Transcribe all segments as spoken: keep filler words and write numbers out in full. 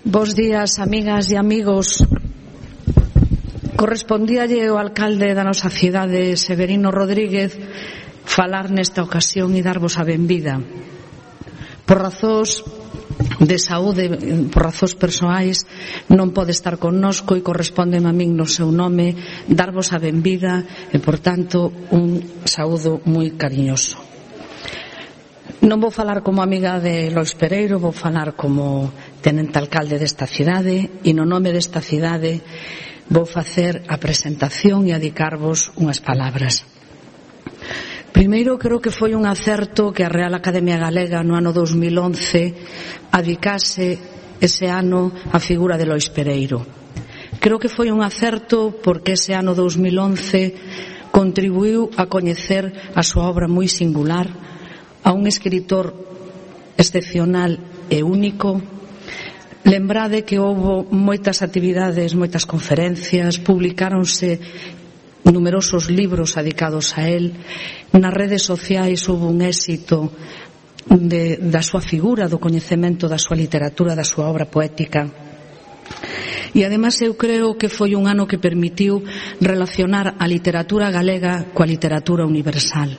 Bos días, amigas e amigos. Correspondíalle ao alcalde da nosa cidade, Severino Rodríguez, falar nesta ocasión e darvos a benvida. Por razóns de saúde, por razóns persoais, non pode estar connosco e corresponde a min no seu nome darvos a benvida e, por tanto, un saúdo moi cariñoso. Non vou falar como amiga de Lois Pereiro, vou falar como tenente alcalde desta cidade e no nome desta cidade vou facer a presentación e adicarvos unhas palabras. Primeiro, creo que foi un acerto que a Real Academia Galega no ano dos mil once adicase ese ano a figura de Lois Pereiro. Creo que foi un acerto porque ese ano dos mil once contribuiu a coñecer a súa obra moi singular, a un escritor excepcional e único. Lembrade que houbo moitas actividades, moitas conferencias, publicáronse numerosos libros adicados a él. Nas redes sociais houbo un éxito de, da súa figura, do coñecemento da súa literatura, da súa obra poética. E ademais eu creo que foi un ano que permitiu relacionar a literatura galega coa literatura universal.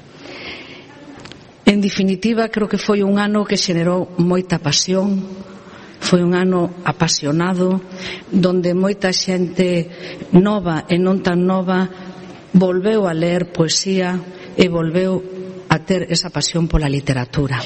En definitiva, creo que foi un ano que xerou moita pasión, foi un ano apasionado, donde moita xente nova e non tan nova volveu a ler poesía e volveu a ter esa pasión pola literatura.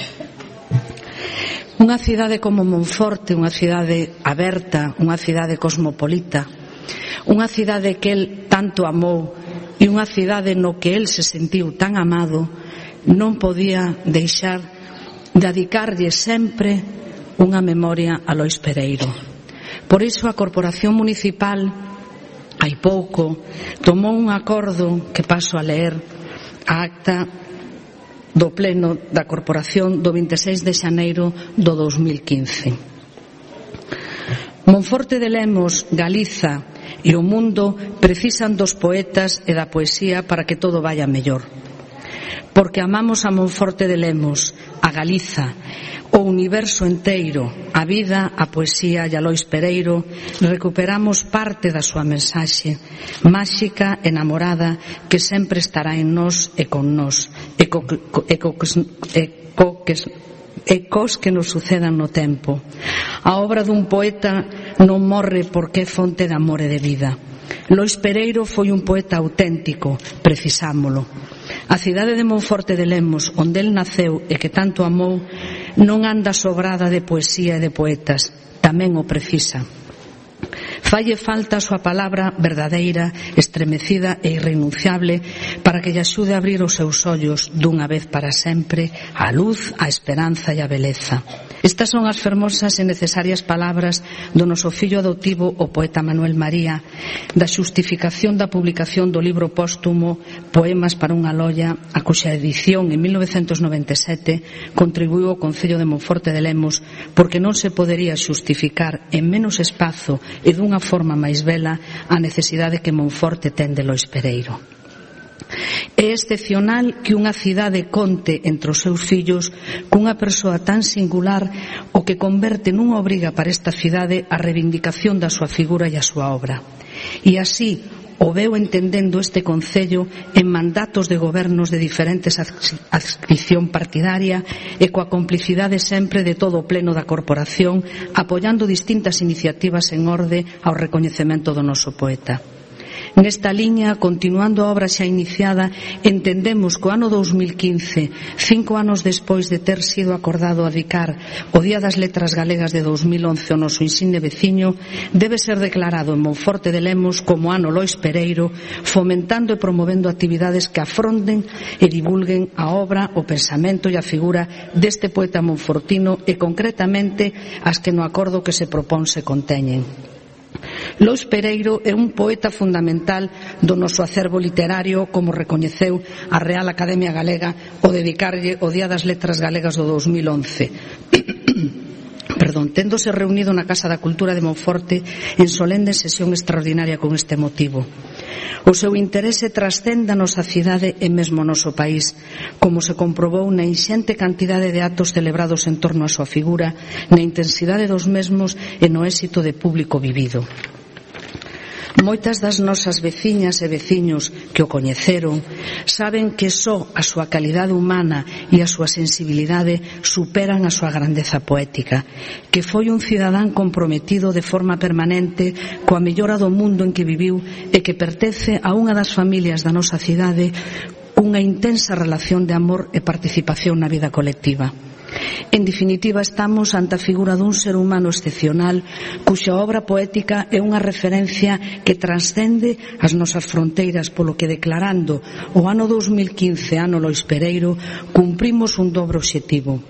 Unha cidade como Monforte, unha cidade aberta, unha cidade cosmopolita, unha cidade que el tanto amou e unha cidade no que el se sentiu tan amado, non podía deixar de dedicarlle sempre unha memoria a Lois Pereiro. Por iso a Corporación Municipal hai pouco tomou un acordo que paso a leer, a acta do pleno da Corporación do vinte e seis de xaneiro do dos mil quince. Monforte de Lemos, Galiza e o mundo precisan dos poetas e da poesía para que todo vaya mellor. Porque amamos a Monforte de Lemos, a Galiza, o universo enteiro, a vida, a poesía e a Lois Pereiro, recuperamos parte da súa mensaxe máxica, enamorada, que sempre estará en nós e con nós, e co, e co, e co, e cos que nos sucedan no tempo. A obra dun poeta non morre porque é fonte de amor e de vida. Lois Pereiro foi un poeta auténtico, precisámolo. A cidade de Monforte de Lemos, onde el naceu e que tanto amou, non anda sobrada de poesía e de poetas, tamén o precisa. Falle falta a súa palabra verdadeira, estremecida e irrenunciable para que lle axude a abrir os seus ollos dunha vez para sempre a luz, a esperanza e a beleza. Estas son as fermosas e necesarias palabras do noso fillo adoptivo, o poeta Manuel María, da xustificación da publicación do libro póstumo Poemas para unha lolla, a cuxa edición en mil novecentos noventa e sete contribuiu o Concello de Monforte de Lemos, porque non se podería xustificar en menos espazo e dunha forma máis bela a necesidade que Monforte ten de Lois Pereiro. É excepcional que unha cidade conte entre os seus fillos cunha persoa tan singular, o que converte nunha obriga para esta cidade a reivindicación da súa figura e a súa obra. E así o veu entendendo este Concello en mandatos de gobernos de diferentes adscripción partidaria e coa complicidade sempre de todo o pleno da corporación, apoiando distintas iniciativas en orde ao recoñecemento do noso poeta. Nesta liña, continuando a obra xa iniciada, entendemos que o ano dos mil quince, cinco anos despois de ter sido acordado adicar o Día das Letras Galegas de dos mil once ao noso insigne veciño, debe ser declarado en Monforte de Lemos como ano Lois Pereiro, fomentando e promovendo actividades que afronten e divulguen a obra, o pensamento e a figura deste poeta monfortino e concretamente as que no acordo que se propón se conteñen. Lois Pereiro é un poeta fundamental do noso acervo literario, como recoñeceu a Real Academia Galega ao dedicarlle o Día das Letras Galegas do dos mil once. Perdón, téndose reunido na Casa da Cultura de Monforte en solenne sesión extraordinaria con este motivo. O seu interese trascende a nosa cidade e mesmo o noso país, como se comprobou na inxente cantidade de actos celebrados en torno á súa figura, na intensidade dos mesmos e no éxito de público vivido. Moitas das nosas veciñas e veciños que o coñeceron saben que só a súa calidade humana e a súa sensibilidade superan a súa grandeza poética, que foi un cidadán comprometido de forma permanente coa mellora do mundo en que viviu e que pertence a unha das familias da nosa cidade cunha intensa relación de amor e participación na vida colectiva. En definitiva, estamos ante a figura dun ser humano excepcional cuxa obra poética é unha referencia que transcende as nosas fronteiras, polo que declarando o ano dos mil quince ano Lois Pereiro cumprimos un dobre obxectivo.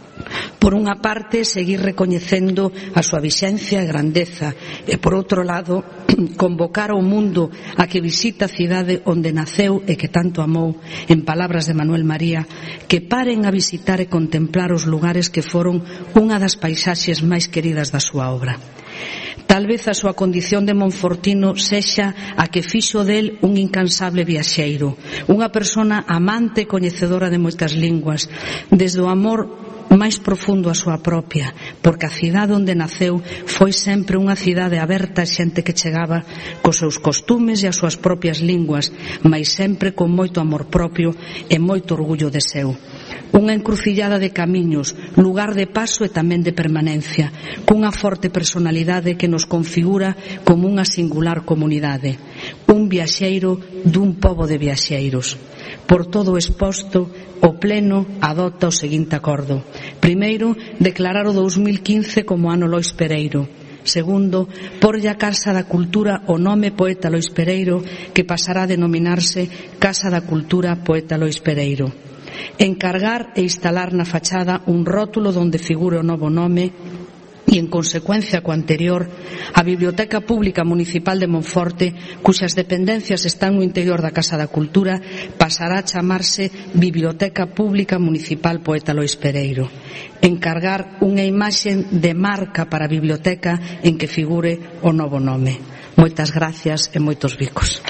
Por unha parte, seguir recoñecendo a súa vixencia e grandeza e, por outro lado, convocar ao mundo a que visita a cidade onde naceu e que tanto amou, en palabras de Manuel María, que paren a visitar e contemplar os lugares que foron unha das paisaxes máis queridas da súa obra. Tal vez a súa condición de monfortino sexa a que fixo del un incansable viaxeiro, unha persona amante e coñecedora de moitas linguas, desde o amor máis profundo a súa propia, porque a cidade onde naceu foi sempre unha cidade aberta a xente que chegaba cos seus costumes e as súas propias linguas, mais sempre con moito amor propio e moito orgullo de seu. Unha encrucillada de camiños, lugar de paso e tamén de permanencia, cunha forte personalidade que nos configura como unha singular comunidade, un viaxeiro dun pobo de viaxeiros. Por todo o exposto, o Pleno adopta o seguinte acordo. Primeiro, declarar o dos mil quince como ano Lois Pereiro. Segundo, porlle a Casa da Cultura o nome Poeta Lois Pereiro, que pasará a denominarse Casa da Cultura Poeta Lois Pereiro. Encargar e instalar na fachada un rótulo donde figure o novo nome e, en consecuencia co anterior, a Biblioteca Pública Municipal de Monforte, cuxas dependencias están no interior da Casa da Cultura, pasará a chamarse Biblioteca Pública Municipal Poeta Lois Pereiro. Encargar unha imaxe de marca para a biblioteca en que figure o novo nome. Moitas gracias e moitos bicos.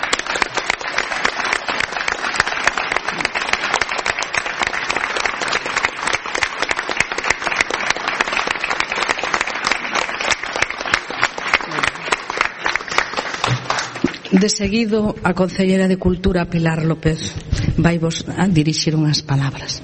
De seguido, a Concelleira de Cultura, Pilar López, vai vos a dirixir unhas palabras.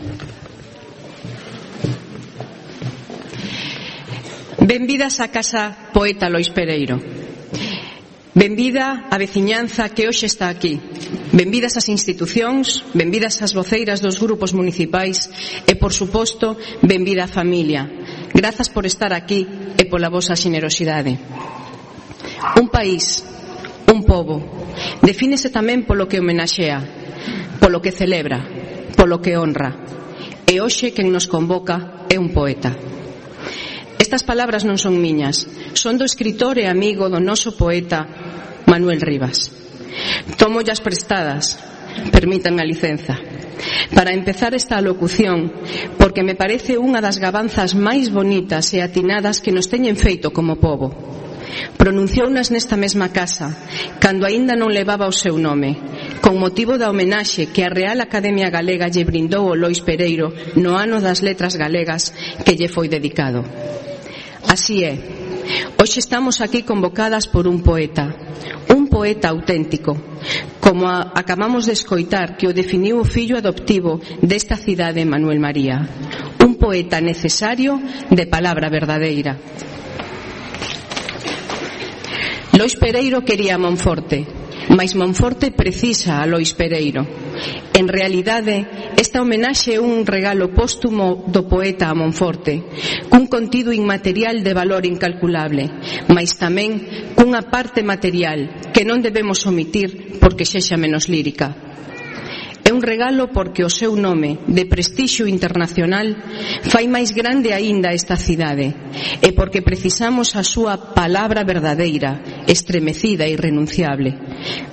Benvidas á Casa Poeta Lois Pereiro. Benvida a veciñanza que hoxe está aquí. Benvidas as institucións, benvidas as voceiras dos grupos municipais e, por suposto, benvida a familia. Grazas por estar aquí e pola vosa xenerosidade. Un país, un pobo, defínese tamén polo que homenaxea, polo que celebra, polo que honra. E hoxe quen nos convoca é un poeta. Estas palabras non son miñas, son do escritor e amigo do noso poeta Manuel Rivas. Tómollas prestadas, permítanme a licenza, para empezar esta alocución, porque me parece unha das gabanzas máis bonitas e atinadas que nos teñen feito como pobo. Pronunciounas nesta mesma casa, cando aínda non levaba o seu nome, con motivo da homenaxe que a Real Academia Galega lle brindou ao Lois Pereiro no ano das letras galegas que lle foi dedicado. Así é, hoxe estamos aquí convocadas por un poeta, un poeta auténtico, como a, acabamos de escoitar que o definiu o fillo adoptivo desta cidade, Manuel María, un poeta necesario de palabra verdadeira. Lois Pereiro quería a Monforte, mais Monforte precisa a Lois Pereiro. En realidade, esta homenaxe é un regalo póstumo do poeta a Monforte, cun contido inmaterial de valor incalculable, mais tamén cunha parte material que non debemos omitir porque sexa menos lírica. É un regalo porque o seu nome, de prestixio internacional, fai máis grande aínda esta cidade, e porque precisamos a súa palabra verdadeira, estremecida e irrenunciable.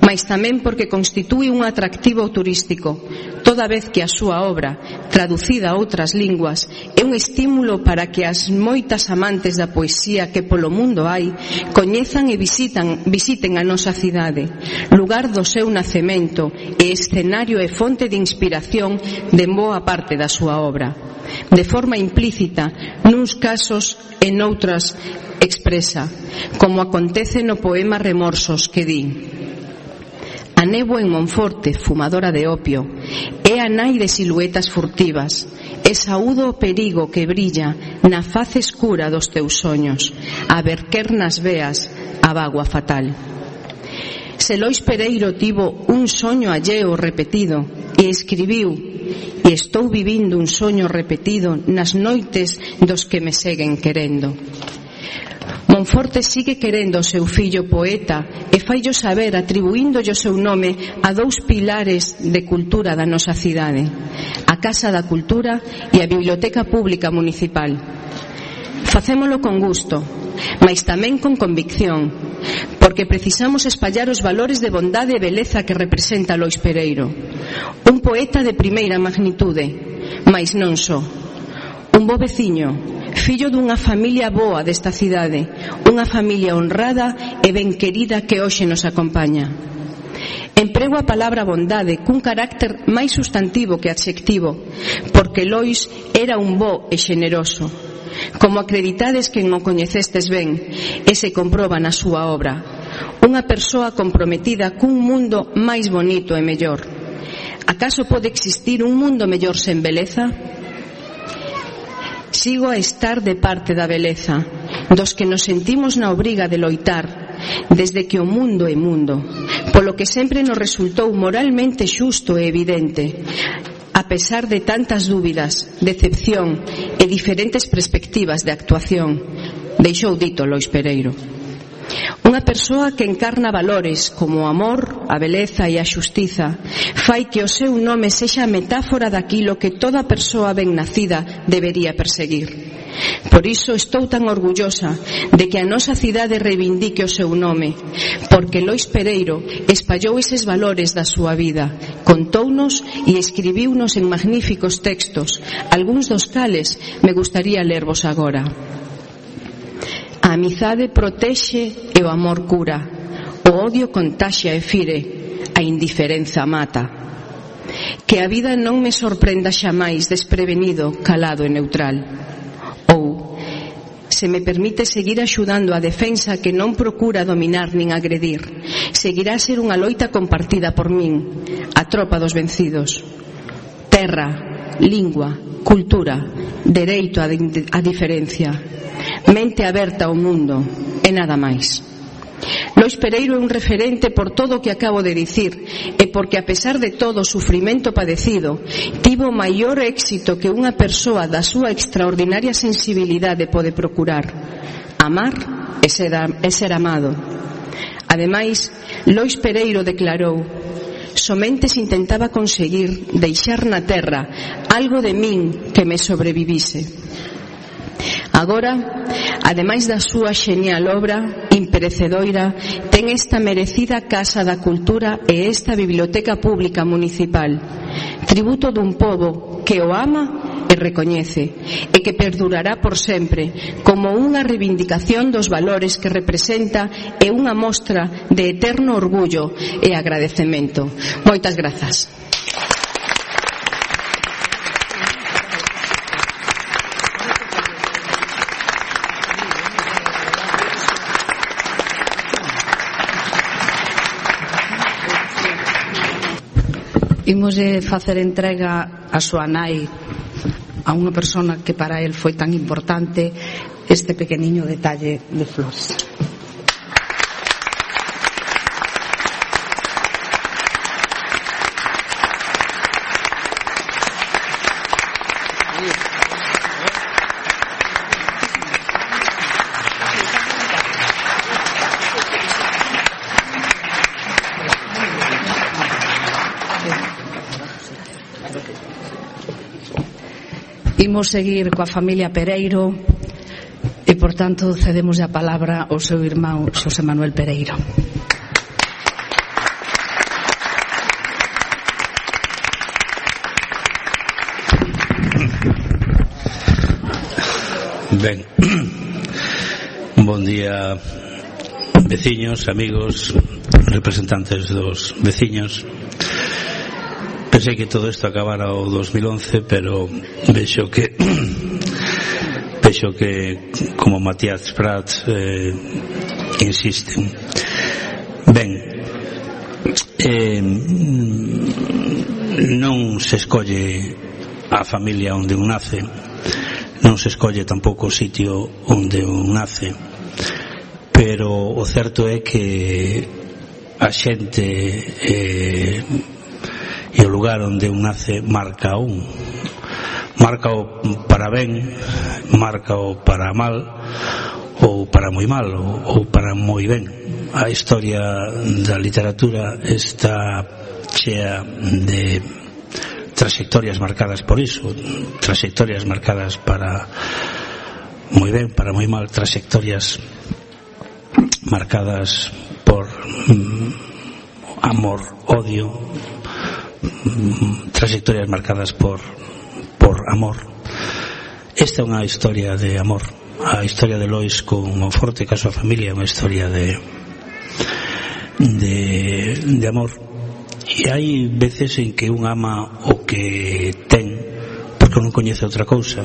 mais tamén porque constitúe un atractivo turístico, toda vez que a súa obra, traducida a outras linguas, é un estímulo para que as moitas amantes da poesía que polo mundo hai coñezan e visitan, visiten a nosa cidade, lugar do seu nacemento e escenario e fonte de inspiración de boa parte da súa obra. De forma implícita, nuns casos e noutras expresa, como acontece no poema Remorsos, que di: a néboa en Monforte, fumadora de opio, é a nai de siluetas furtivas, é saúdo o perigo que brilla na faz escura dos teus soños, a verquer nas veas a bagua fatal. Se Lois Pereiro tivo un soño alleo repetido e escribiu: e estou vivindo un soño repetido nas noites dos que me seguen querendo. Monforte sigue querendo o seu fillo poeta e faillo saber atribuíndolle o seu nome a dous pilares de cultura da nosa cidade: a Casa da Cultura e a Biblioteca Pública Municipal. Facémolo con gusto, mais tamén con convicción, porque precisamos espallar os valores de bondade e beleza que representa Lois Pereiro. Un poeta de primeira magnitude, mais non só. Un bo veciño, fillo dunha familia boa desta cidade, unha familia honrada e ben querida que hoxe nos acompaña. Emprego a palabra bondade cun carácter máis sustantivo que adxectivo, porque Lois era un bo e xeneroso, como acreditades quen o coñecestes ben e se comproba na súa obra. Unha persoa comprometida cun mundo máis bonito e mellor. Acaso pode existir un mundo mellor sen beleza? Sigo a estar de parte da beleza, dos que nos sentimos na obriga de loitar, desde que o mundo é mundo, polo que sempre nos resultou moralmente xusto e evidente, a pesar de tantas dúbidas, decepción e diferentes perspectivas de actuación, deixou dito Lois Pereiro. Unha persoa que encarna valores como o amor, a beleza e a xustiza, fai que o seu nome sexa metáfora daquilo que toda persoa ben nacida debería perseguir. Por iso estou tan orgullosa de que a nosa cidade reivindique o seu nome, porque Lois Pereiro espallou eses valores da súa vida, contounos e escribiunos en magníficos textos, algúns dos cales me gustaría lervos agora. A amizade protexe e o amor cura, o odio contaxia e fire, a indiferenza mata. Que a vida non me sorprenda xamais desprevenido, calado e neutral. Ou, se me permite seguir axudando a defensa que non procura dominar nin agredir, seguirá a ser unha loita compartida por min, a tropa dos vencidos. Terra, lingua, cultura, dereito á diferencia, mente aberta ao mundo e nada máis. Lois Pereiro é un referente por todo o que acabo de dicir e porque, a pesar de todo o sufrimento padecido, tivo maior éxito que unha persoa da súa extraordinaria sensibilidade pode procurar: amar e ser, e ser amado. Ademais, Lois Pereiro declarou: somente se intentaba conseguir deixar na terra algo de min que me sobrevivise. Agora, ademais da súa xenial obra imperecedoira, ten esta merecida Casa da Cultura e esta Biblioteca Pública Municipal, tributo dun pobo que o ama e recoñece e que perdurará por sempre como unha reivindicación dos valores que representa e unha mostra de eterno orgullo e agradecemento. Moitas grazas. Imos de facer entrega a súa nai, a unha persona que para el foi tan importante, este pequeniño detalle de flores. Imos seguir coa familia Pereiro e, por tanto, cedemos a palabra ao seu irmán Xosé Manuel Pereiro. Ben, bon día, veciños, amigos, representantes dos veciños. Pensei que todo isto acabara o dos mil once, pero vexo que vexo que como Matías Prats eh, insisten. Ben, eh, non se escolle a familia onde un nace, non se escolle tampouco o sitio onde un nace, pero o certo é que a xente eh, e o lugar onde un nace marca un marca o para ben, marca o para mal, ou para moi mal, ou para moi ben. A historia da literatura está chea de trayectorias marcadas por iso, trayectorias marcadas para moi ben, para moi mal, trayectorias marcadas por mm, amor, odio, mm, trayectorias marcadas por por amor. Esta é unha historia de amor. A historia de Lois con Monforte, caso a familia, é unha historia de de, de amor. E hai veces en que un ama o que ten porque non coñece outra cousa.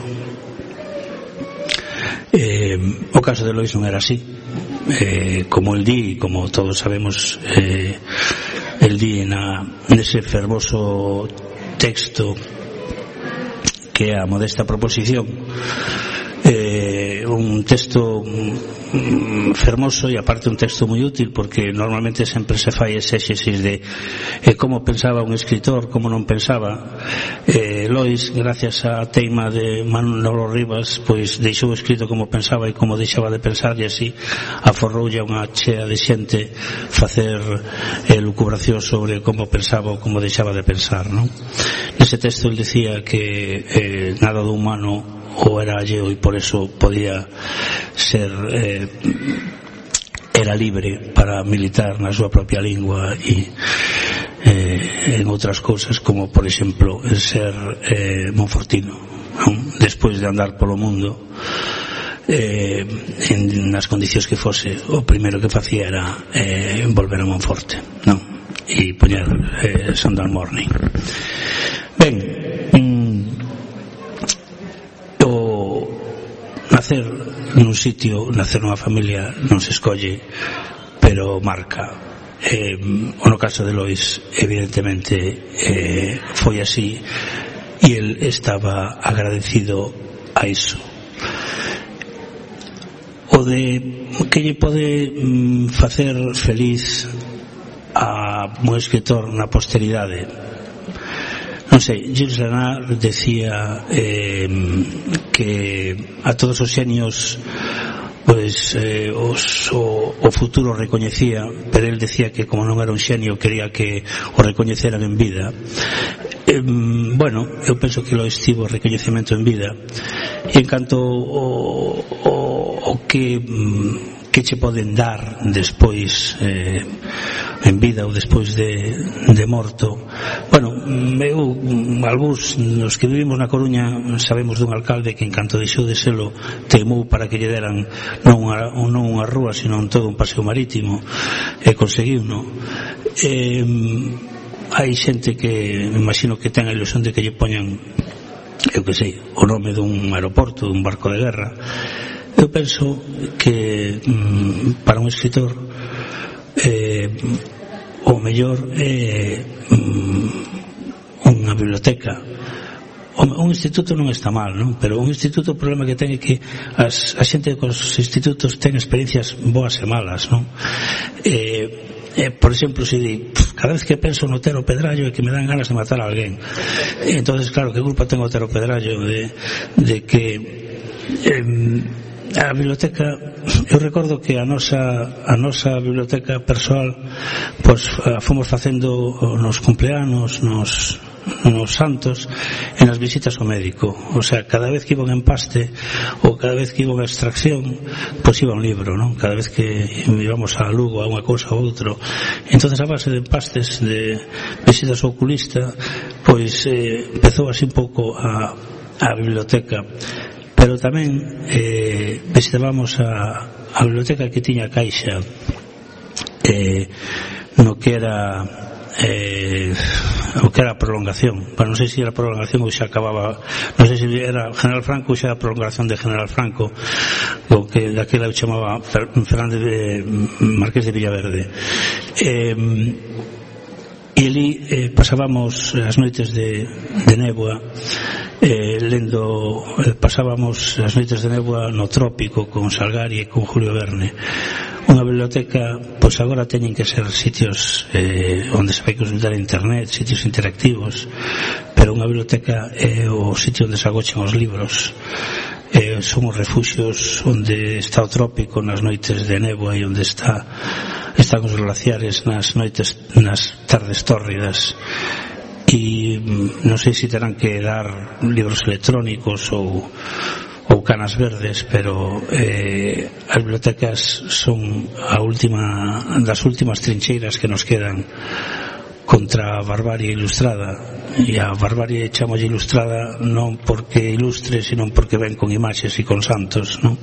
Eh, o caso de Lois non era así. Eh, como el di, como todos sabemos, eh, el di na, nese fervoso texto que é a modesta proposición, eh, un texto mm, fermoso e aparte un texto moi útil, porque normalmente sempre se fai exégesis de eh, como pensaba un escritor, como non pensaba. eh, Lois, gracias á teima de Manolo Rivas, pois deixou escrito como pensaba e como deixaba de pensar, e así aforroulle unha chea de xente facer eh, lucubración sobre como pensaba ou como deixaba de pensar, non? Nese texto ele decía que eh, nada do humano ou era alleo e por eso podía ser eh, era libre para militar na súa propia lingua e eh, en outras cousas, como por exemplo el ser eh, monfortino, non? Despois de andar polo mundo eh, en nas condicións que fose, o primeiro que facía era eh, volver a Monforte, non? E poñer eh, Sunday Morning. Ben, nacer nun sitio, nacer nunha familia non se escolle, pero marca. Eh, no caso de Lois, evidentemente eh, foi así, e el estaba agradecido a iso. O de que lle pode mm, facer feliz a un escritor na posteridade, non sei. Gilles Renard decía eh, que a todos os xenios pois eh, os, o, o futuro recoñecía, pero él decía que como non era un xenio quería que o recoñeceran en vida. eh, bueno, eu penso que lo estivo o recoñecemento en vida, e en canto o, o, o que que che poden dar despois eh, en vida ou despois de, de morto. Bueno, eu, algúns nos que vivimos na Coruña sabemos dun alcalde que en canto deixou de selo teimou para que lle deran non unha, non unha rúa, sino todo un paseo marítimo, e conseguiu, non? Eh, hai xente que me imagino que ten a ilusión de que lle poñan, eu que sei, o nome dun aeroporto, dun barco de guerra. Eu penso que mm, para un escritor eh, o mellor é mm, unha biblioteca. Un instituto non está mal, non? Pero un instituto, o problema que ten é que as, a xente cos institutos ten experiencias boas e malas, non? Eh, Eh, por exemplo, se di, cada vez que penso no Otero Pedrallo é que me dan ganas de matar a alguén. E entonces, claro, que culpa ten o Otero Pedrallo de, de que eh, a biblioteca, eu recordo que a nosa a nosa biblioteca persoal pois fomos facendo nos cumpleanos, nos nos santos, en as visitas ao médico. O sea, cada vez que iba un empaste ou cada vez que iba unha extracción, pois iba un libro, non? Cada vez que íbamos a Lugo a unha cousa ou outro. Entonces, a base de empastes, de visitas ao oculista, pois eh, empezou así un pouco a, a biblioteca. pero tamén eh, visitábamos a, a biblioteca que tiña caixa eh, no que era eh, o que era a prolongación. Bueno, non sei se era a prolongación ou xa acababa, non sei se era General Franco ou xa era a prolongación de General Franco, o que daquela eu chamaba Fernández de Marqués de Villaverde. eh, e ali eh, pasábamos as noites de, de néboa eh, lendo eh, pasábamos as noites de néboa no Trópico con Salgari e con Julio Verne. Unha biblioteca, pois agora teñen que ser sitios eh, onde se vai consultar internet, sitios interactivos, pero unha biblioteca é o sitio onde se agochen os libros. Eh, son os refuxios onde está o trópico nas noites de néboa e onde está están os glaciares nas noites, nas tardes tórridas. E non sei se terán que dar libros electrónicos ou ou canas verdes, pero eh, as bibliotecas son a última das últimas trincheiras que nos quedan contra a barbarie ilustrada. E a barbarie chamolle ilustrada non porque ilustre, sino porque ven con imaxes e con santos, non?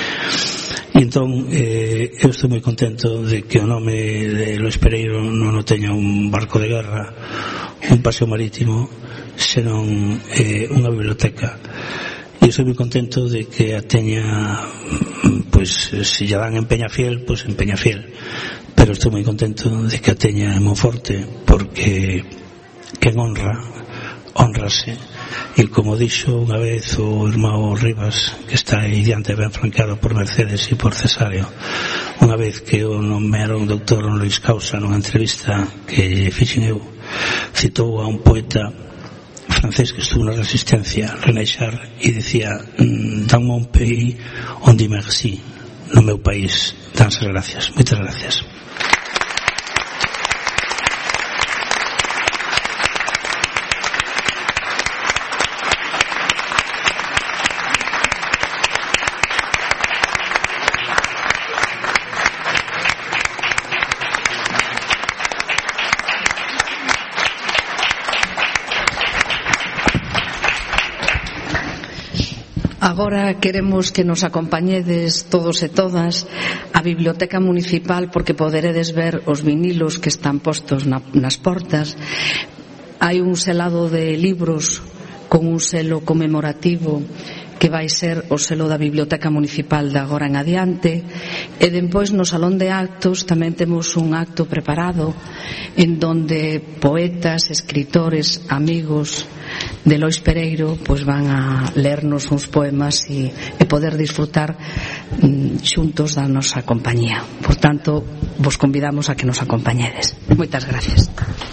E entón eh, eu estou moi contento de que o nome de Luís Pereiro non o teña un barco de guerra, un paseo marítimo, senón eh, unha biblioteca. E estou moi contento de que a teña, pois, se lla dan en Peñafiel, pois en Peñafiel, pero estou moi contento de que a teña en Monforte, porque quen honra, honrase. E como dixo unha vez o irmão Rivas, que está aí diante ben flanqueado por Mercedes e por Cesario, unha vez que o nomearon doutor Luis Causa nunha entrevista que fixen eu, citou a un poeta francés que estuvo na resistencia, René Char, e dicía: dans mon pays on dit merci, no meu país danse gracias. Moitas gracias. Agora queremos que nos acompañedes todos e todas á Biblioteca Municipal, porque poderedes ver os vinilos que están postos na, nas portas. Hai un selado de libros con un selo conmemorativo que vai ser o selo da Biblioteca Municipal de agora en adiante. E depois no Salón de Actos tamén temos un acto preparado en donde poetas, escritores, amigos de Lois Pereiro pois van a lernos uns poemas e, e poder disfrutar mm, xuntos da nosa compañía. Por tanto, vos convidamos a que nos acompañedes. Moitas gracias.